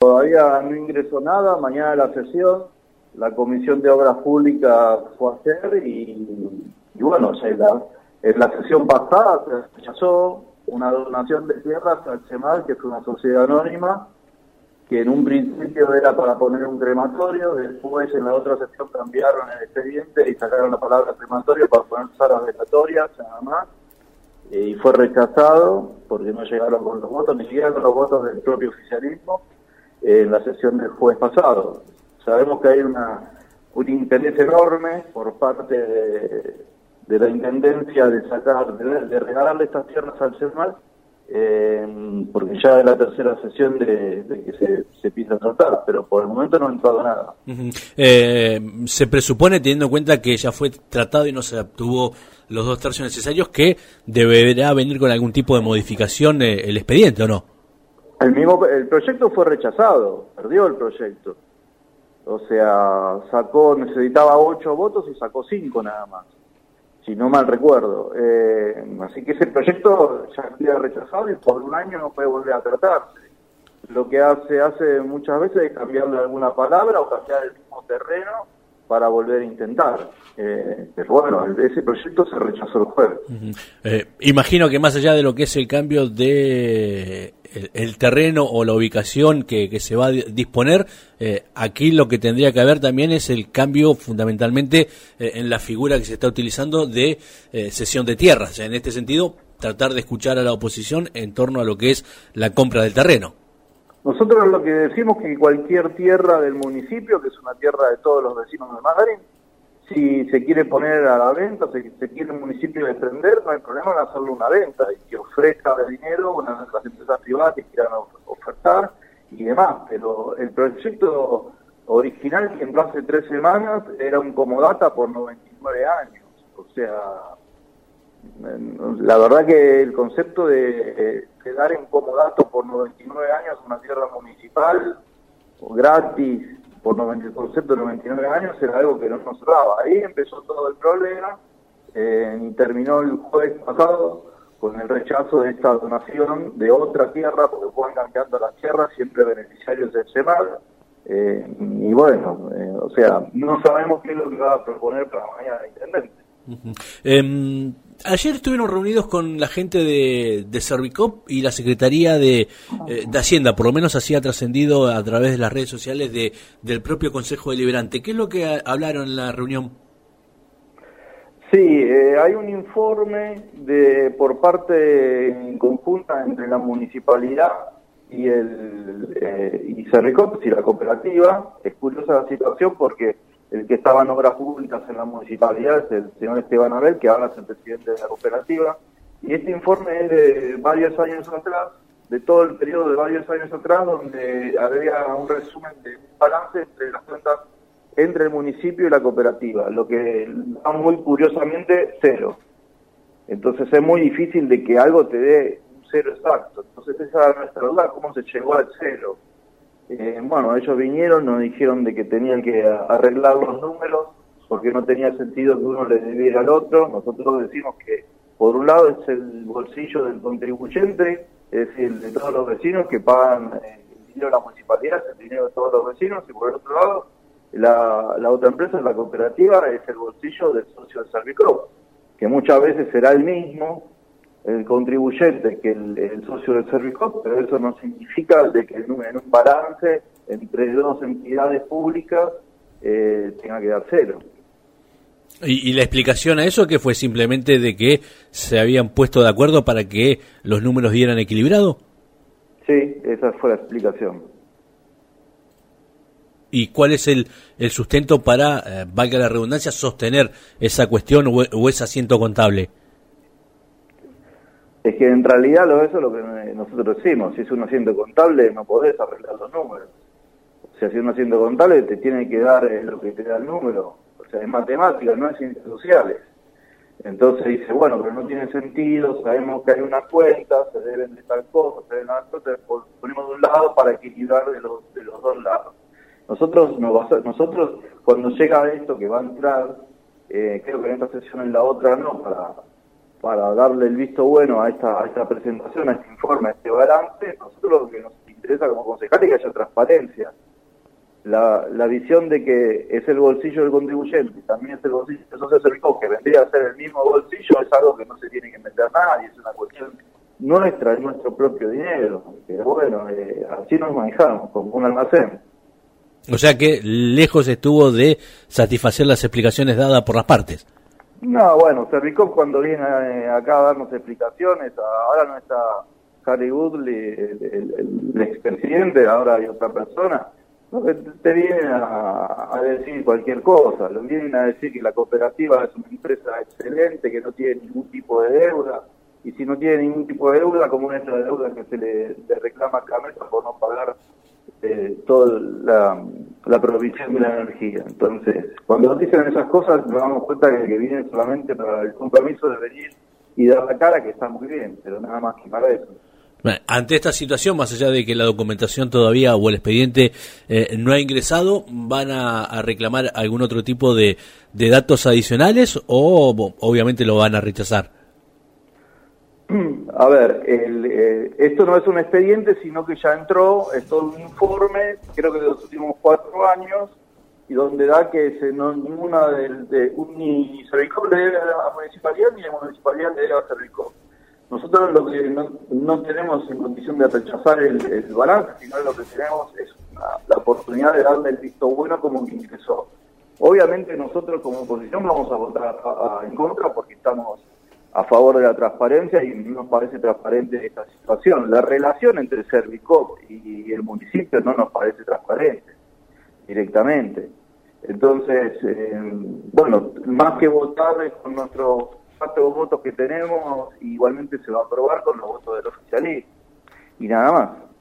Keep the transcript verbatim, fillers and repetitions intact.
todavía no ingresó nada. Mañana la sesión, la Comisión de Obras Públicas fue a hacer y, y bueno, o sea, la, en la sesión pasada se rechazó una donación de tierras al CEMAL, que es una sociedad anónima, que en un principio era para poner un crematorio, después en la otra sesión cambiaron el expediente y sacaron la palabra crematorio para poner salas velatorias, nada más, y fue rechazado porque no llegaron con los votos, ni siquiera con los votos del propio oficialismo, eh, en la sesión del jueves pasado. Sabemos que hay una un interés enorme por parte de, de la Intendencia de sacar, de, de regalarle estas tierras al CEMAL, Eh, porque ya es la tercera sesión de, de que se, se piensa tratar, pero por el momento no ha entrado nada. Uh-huh. Eh, se presupone, teniendo en cuenta que ya fue tratado y no se obtuvo los dos tercios necesarios, que deberá venir con algún tipo de modificación eh, el expediente, ¿o no? El mismo el proyecto fue rechazado, perdió el proyecto. O sea, sacó, necesitaba ocho votos y sacó cinco nada más, si no mal recuerdo. Eh, así que ese proyecto ya queda rechazado y por un año no puede volver a tratarse. Lo que hace hace muchas veces es cambiarle alguna palabra o cambiar el mismo terreno para volver a intentar. Eh, pero bueno, ese proyecto se rechazó el jueves. Uh-huh. Eh, imagino que más allá de lo que es el cambio de el, el terreno o la ubicación que, que se va a disponer, eh, aquí lo que tendría que haber también es el cambio fundamentalmente eh, en la figura que se está utilizando de eh, cesión de tierras. En este sentido, tratar de escuchar a la oposición en torno a lo que es la compra del terreno. Nosotros lo que decimos es que cualquier tierra del municipio, que es una tierra de todos los vecinos de Madrid, si se quiere poner a la venta, si se quiere el municipio defender, no hay problema en hacerle una venta y que ofrezca el dinero una de las empresas privadas que quieran ofertar y demás. Pero el proyecto original que entró hace tres semanas era un comodata por noventa y nueve años. O sea, la verdad que el concepto de, de dar en comodato por noventa y nueve años una tierra municipal o gratis por noventa, el concepto de noventa y nueve años era algo que no nos daba. Ahí empezó todo el problema eh, y terminó el jueves pasado con el rechazo de esta donación de otra tierra, porque pueden cambiando las tierras, siempre beneficiarios del CEMAL. Eh, y bueno, eh, o sea, no sabemos qué es lo que va a proponer para mañana el intendente. Uh-huh. Eh, ayer estuvieron reunidos con la gente de, de Servicop y la Secretaría de, eh, de Hacienda, por lo menos así ha trascendido a través de las redes sociales de, del propio Consejo Deliberante. ¿Qué es lo que a, hablaron en la reunión? Sí, eh, hay un informe de por parte conjunta entre la municipalidad y el eh, y Servicop, y la cooperativa. Es curiosa la situación porque el que estaba en obras públicas en la municipalidad es el señor Esteban Abel, que ahora es el presidente de la cooperativa, y este informe es de varios años atrás, de todo el periodo de varios años atrás, donde había un resumen de un balance entre las cuentas entre el municipio y la cooperativa, lo que da muy curiosamente cero. Entonces es muy difícil de que algo te dé un cero exacto. Entonces esa es nuestra duda, ¿cómo se llegó al cero? Eh, bueno, ellos vinieron, nos dijeron de que tenían que arreglar los números porque no tenía sentido que uno le debiera al otro. Nosotros decimos que por un lado es el bolsillo del contribuyente, es decir, de todos los vecinos que pagan eh, el dinero de la municipalidad, es el dinero de todos los vecinos, y por el otro lado la, la otra empresa, la cooperativa, es el bolsillo del socio del Servicop, que muchas veces será el mismo el contribuyente que el, el socio del Servicop, pero eso no significa de que en un, en un balance entre dos entidades públicas eh, tenga que dar cero. ¿Y, ¿Y la explicación a eso que fue simplemente de que se habían puesto de acuerdo para que los números dieran equilibrado? Sí, esa fue la explicación. ¿Y cuál es el, el sustento para, eh, valga la redundancia, sostener esa cuestión o, o ese asiento contable? Es que en realidad lo, eso es lo que nosotros decimos. Si es un asiento contable no podés arreglar los números. O sea, si es un asiento contable te tiene que dar eh, lo que te da el número. O sea, es matemática, no es ciencias sociales. Entonces dice, bueno, pero no tiene sentido, sabemos que hay una cuenta, se deben de tal cosa, se deben de tal cosa, ponemos de un lado para equilibrar de los, de los dos lados. Nosotros, nosotros cuando llega esto que va a entrar, eh, creo que en esta sesión en la otra no, para... para darle el visto bueno a esta, a esta presentación, a este informe, a este balance, nosotros lo que nos interesa como concejales que haya transparencia. La, la visión de que es el bolsillo del contribuyente, también es el bolsillo de Social Servicop, que vendría a ser el mismo bolsillo, es algo que no se tiene que meter nadie, es una cuestión nuestra, es nuestro propio dinero. Pero bueno, eh, así nos manejamos, como un almacén. O sea que lejos estuvo de satisfacer las explicaciones dadas por las partes. No, bueno, Servicop cuando viene acá a darnos explicaciones, ahora no está Harry Woodley, el, el, el expresidente, ahora hay otra persona, no, te vienen a, a decir cualquier cosa, lo vienen a decir que la cooperativa es una empresa excelente, que no tiene ningún tipo de deuda, y si no tiene ningún tipo de deuda, como es la deuda que se le, le reclama a Cameca por no pagar eh, toda la, la provisión de la energía. Entonces, cuando nos dicen esas cosas, nos damos cuenta que, que vienen solamente para el compromiso de venir y dar la cara, que está muy bien, pero nada más que para eso. Ante esta situación, más allá de que la documentación todavía o el expediente eh, no ha ingresado, ¿van a, a reclamar algún otro tipo de, de datos adicionales o bo, obviamente lo van a rechazar? A ver, el, eh, esto no es un expediente, sino que ya entró, es todo un informe, creo que de los últimos cuatro años, y donde da que se, no, ninguna del, de, ni Servicop le debe a la municipalidad, ni la municipalidad le debe a Servicop. Nosotros lo que no, no tenemos en condición de rechazar el, el balance, sino lo que tenemos es una, la oportunidad de darle el visto bueno como que ingresó. Obviamente nosotros como oposición vamos a votar a, a, en contra porque estamos a favor de la transparencia y no nos parece transparente esta situación. La relación entre Servicop y el municipio no nos parece transparente directamente. Entonces, eh, bueno, más que votar con nuestros cuatro votos que tenemos, igualmente se va a aprobar con los votos del oficialismo. Y nada más.